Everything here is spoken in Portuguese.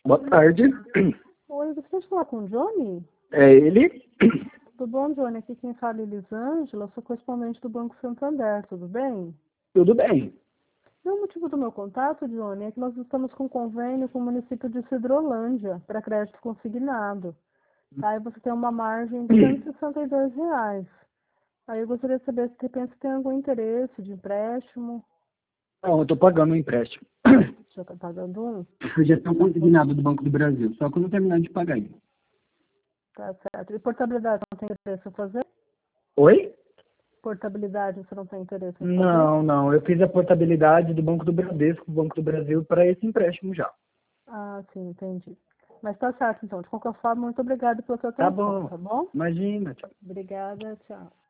Boa tarde. Oi, gostaria de falar com o Johnny? É ele? Tudo bom, Johnny? Aqui quem fala é Elisângela, sou correspondente do Banco Santander, tudo bem? Tudo bem. O motivo do meu contato, Johnny, é que nós estamos com convênio com o município de Sidrolândia para crédito consignado. Tá? E você tem uma margem de R$ 162. Aí eu gostaria de saber se de repente você tem algum interesse de empréstimo. Não, eu tô pagando um empréstimo. Já está pagando um? Eu já estou consignado do Banco do Brasil, só quando eu terminar de pagar ele. Tá certo. E portabilidade, você não tem interesse em fazer? Oi? Portabilidade, você não tem interesse em fazer? Não. Eu fiz a portabilidade do Banco do Bradesco, Banco do Brasil, para esse empréstimo já. Ah, sim, entendi. Mas tá certo, então. De qualquer forma, muito obrigada pela sua Tá atenção, bom. tá bom? Imagina, tchau. Obrigada, tchau.